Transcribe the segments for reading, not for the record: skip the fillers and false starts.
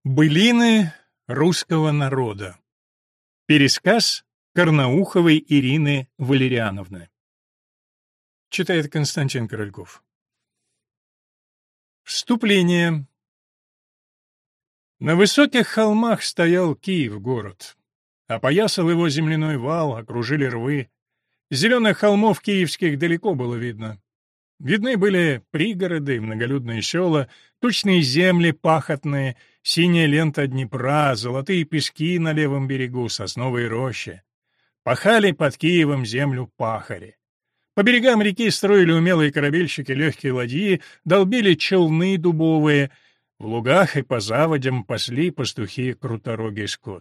Былины русского народа. Пересказ Карнауховой Ирины Валериановны. Читает Константин Корольков. Вступление. На высоких холмах стоял Киев-город. Опоясал его земляной вал, окружили рвы. Зеленых холмов киевских далеко было видно. Видны были пригороды, многолюдные села, тучные земли пахотные, синяя лента Днепра, золотые пески на левом берегу, сосновые рощи. Пахали под Киевом землю пахари. По берегам реки строили умелые корабельщики легкие ладьи, долбили челны дубовые. В лугах и по заводям пасли пастухи круторогий скот.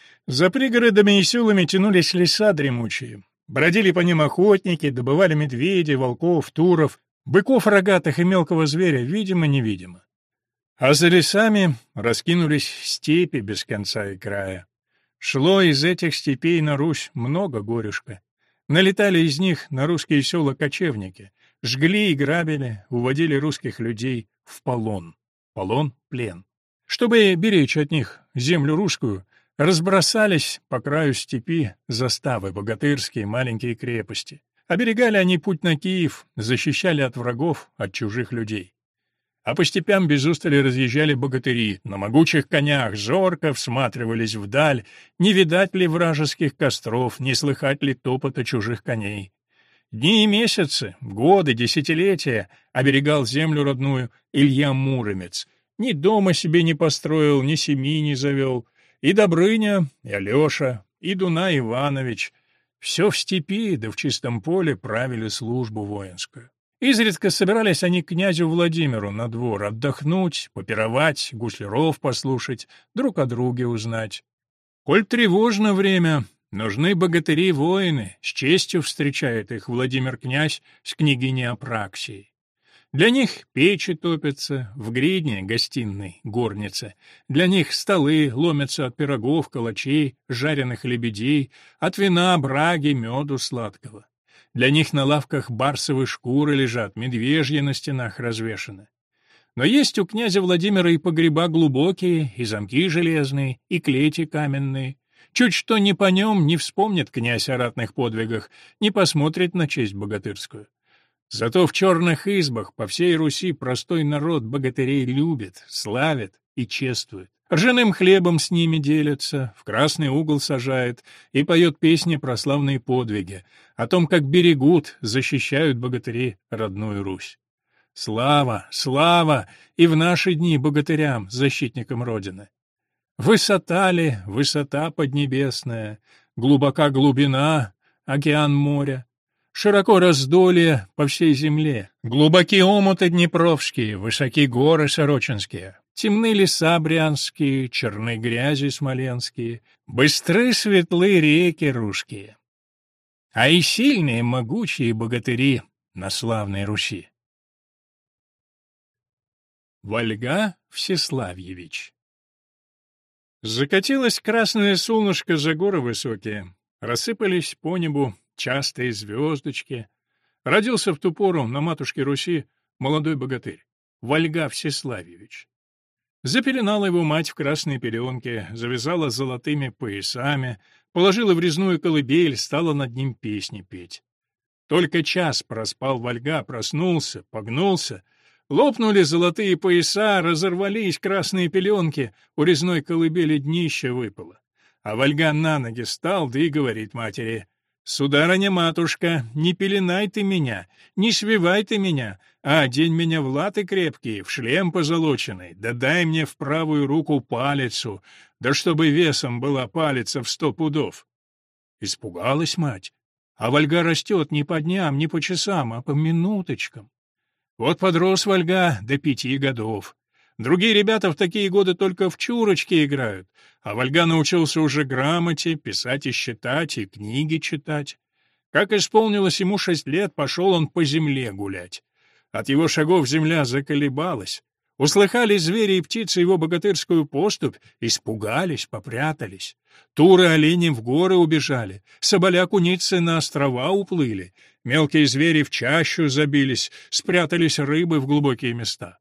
За пригородами и селами тянулись леса дремучие. Бродили по ним охотники, добывали медведей, волков, туров, быков рогатых и мелкого зверя, видимо-невидимо. А за лесами раскинулись степи без конца и края. Шло из этих степей на Русь много горюшка. Налетали из них на русские села кочевники, жгли и грабили, уводили русских людей в полон. Полон — плен. Чтобы беречь от них землю русскую, разбросались по краю степи заставы богатырские, маленькие крепости. Оберегали они путь на Киев, защищали от врагов, от чужих людей. А по степям без устали разъезжали богатыри, на могучих конях зорко всматривались вдаль, не видать ли вражеских костров, не слыхать ли топота чужих коней. Дни и месяцы, годы, десятилетия оберегал землю родную Илья Муромец. Ни дома себе не построил, ни семьи не завел. И Добрыня, и Алеша, и Дунай Иванович — все в степи, да в чистом поле правили службу воинскую. Изредка собирались они к князю Владимиру на двор отдохнуть, попировать, гусляров послушать, друг о друге узнать. Коль тревожно время, нужны богатыри-воины, с честью встречает их Владимир-князь с княгиней Апраксией. Для них печи топятся, в гридне, гостиной, горнице. Для них столы ломятся от пирогов, калачей, жареных лебедей, от вина, браги, меду сладкого. Для них на лавках барсовые шкуры лежат, медвежьи на стенах развешаны. Но есть у князя Владимира и погреба глубокие, и замки железные, и клети каменные. Чуть что не по нем не вспомнит князь о ратных подвигах, не посмотрит на честь богатырскую. Зато в черных избах по всей Руси простой народ богатырей любит, славит и чествует. Ржаным хлебом с ними делится, в красный угол сажает и поет песни про славные подвиги, о том, как берегут, защищают богатыри родную Русь. Слава, слава и в наши дни богатырям, защитникам Родины. Высота ли, высота поднебесная, глубока глубина, океан моря. Широко раздолье по всей земле, глубоки омуты днепровские, высоки горы сорочинские, темны леса брянские, черны грязи смоленские, быстры светлы реки русские. А и сильные могучие богатыри на славной Руси. Вольга Всеславьевич. Закатилось красное солнышко за горы высокие, рассыпались по небу частые звездочки. Родился в ту пору на матушке Руси молодой богатырь, Вольга Всеславьевич. Запеленала его мать в красной пеленке, завязала золотыми поясами, положила в резную колыбель, стала над ним песни петь. Только час проспал Вольга, проснулся, погнулся, лопнули золотые пояса, разорвались красные пеленки, у резной колыбели днище выпало. А Вольга на ноги стал, да и говорит матери: «Сударыня-матушка, не пеленай ты меня, не свивай ты меня, а одень меня в латы крепкие, в шлем позолоченный, да дай мне в правую руку палицу, да чтобы весом была палица в 100 пудов». Испугалась мать, а Вольга растет не по дням, не по часам, а по минуточкам. Вот подрос Вольга до 5 годов. Другие ребята в такие годы только в чурочки играют, а Вольга научился уже грамоте, писать и считать, и книги читать. Как исполнилось ему 6 лет, пошел он по земле гулять. От его шагов земля заколебалась. Услыхали звери и птицы его богатырскую поступь, испугались, попрятались. Туры олени в горы убежали, соболя-куницы на острова уплыли, мелкие звери в чащу забились, спрятались рыбы в глубокие места.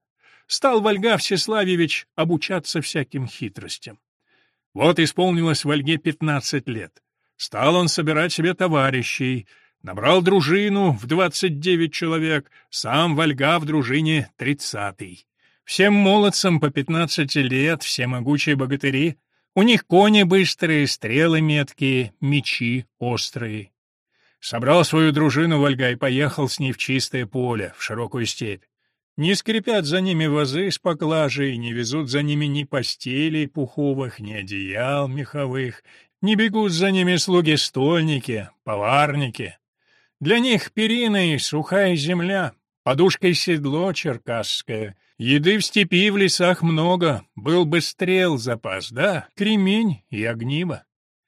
стал Вольга Всеславьевич обучаться всяким хитростям. Вот исполнилось Вольге 15 лет. Стал он собирать себе товарищей, набрал дружину в 29 человек, сам Вольга в дружине 30-й. Всем молодцам по 15 лет, все могучие богатыри, у них кони быстрые, стрелы меткие, мечи острые. Собрал свою дружину Вольга и поехал с ней в чистое поле, в широкую степь. Не скрипят за ними возы с поклажей, не везут за ними ни постелей пуховых, ни одеял меховых, не бегут за ними слуги-стольники, поварники. Для них перина и сухая земля, подушкой седло черкасское. Еды в степи и в лесах много, был бы стрел запас, да, кремень и огниво.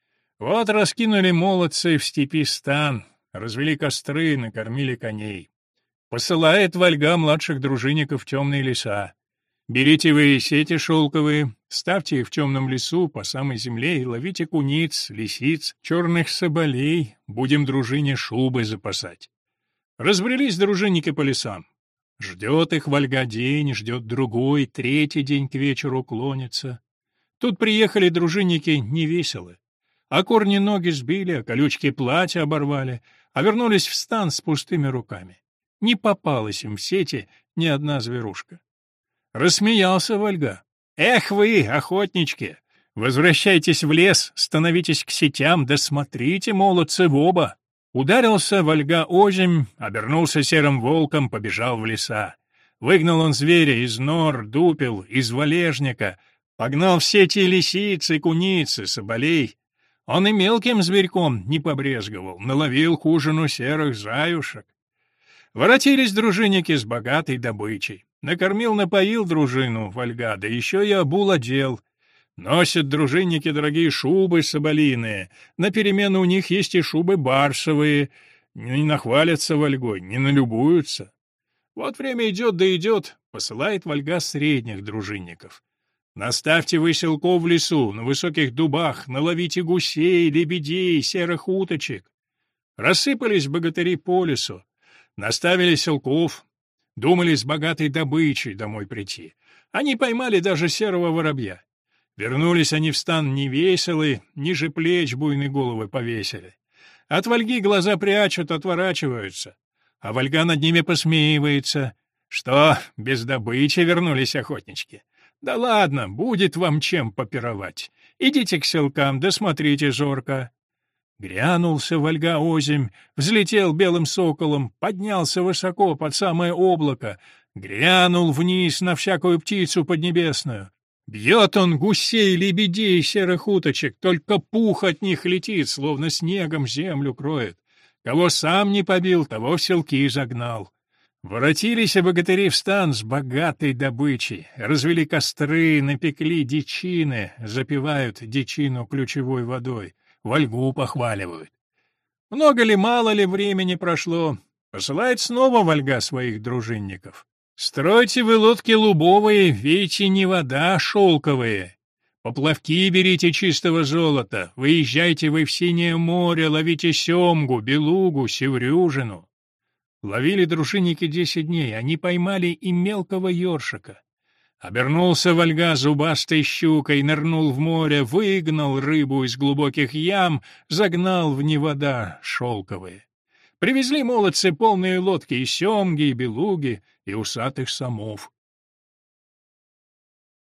Вот раскинули молодцы в степи стан, развели костры, накормили коней. Посылает Вольга младших дружинников в темные леса. Берите вы сети шелковые, ставьте их в темном лесу по самой земле и ловите куниц, лисиц, черных соболей, будем дружине шубы запасать. Разбрелись дружинники по лесам. Ждет их Вольга день, ждет другой, третий день к вечеру клонится. Тут приехали дружинники невеселы. А корни ноги сбили, а колючки платья оборвали, а вернулись в стан с пустыми руками. Не попалась им в сети ни одна зверушка. Рассмеялся Вольга. «Эх вы, охотнички! Возвращайтесь в лес, становитесь к сетям, да смотрите, молодцы, в оба!» Ударился Вольга озимь, обернулся серым волком, побежал в леса. Выгнал он зверя из нор, дупел, из валежника, погнал в сети лисицы, куницы, соболей. Он и мелким зверьком не побрезговал, наловил к ужину серых заюшек. Воротились дружинники с богатой добычей. Накормил-напоил дружину Вольга, да еще и обул одел. Носят дружинники дорогие шубы соболиные, на перемену у них есть и шубы барсовые. Не нахвалятся Вольгой, не налюбуются. Вот время идет да идет, посылает Вольга средних дружинников. Наставьте вы селков в лесу, на высоких дубах, наловите гусей, лебедей, серых уточек. Рассыпались богатыри по лесу. Наставили селков, думали с богатой добычей домой прийти. Они поймали даже серого воробья. Вернулись они в стан невеселые, ниже плеч буйные головы повесили. От Вольги глаза прячут, отворачиваются. А Вольга над ними посмеивается. Что, без добычи вернулись охотнички? Да ладно, будет вам чем попировать. Идите к селкам, да смотрите зорко. Грянулся Вольга озимь, взлетел белым соколом, поднялся высоко под самое облако, грянул вниз на всякую птицу поднебесную. Бьет он гусей, лебедей, серых уточек, только пух от них летит, словно снегом землю кроет. Кого сам не побил, того в селки загнал. Воротились богатыри в стан с богатой добычей, развели костры, напекли дичины, запивают дичину ключевой водой. Вольгу похваливают. Много ли, мало ли времени прошло, посылает снова Вольга своих дружинников. Стройте вы лодки лубовые, вейте не вода, шелковые. Поплавки берите чистого золота, выезжайте вы в синее море, ловите семгу, белугу, севрюжину. Ловили дружинники 10 дней, они поймали и мелкого ёршика. Обернулся Вольга зубастой щукой, нырнул в море, выгнал рыбу из глубоких ям, загнал в невода шелковые. Привезли молодцы полные лодки и семги, и белуги, и усатых самов.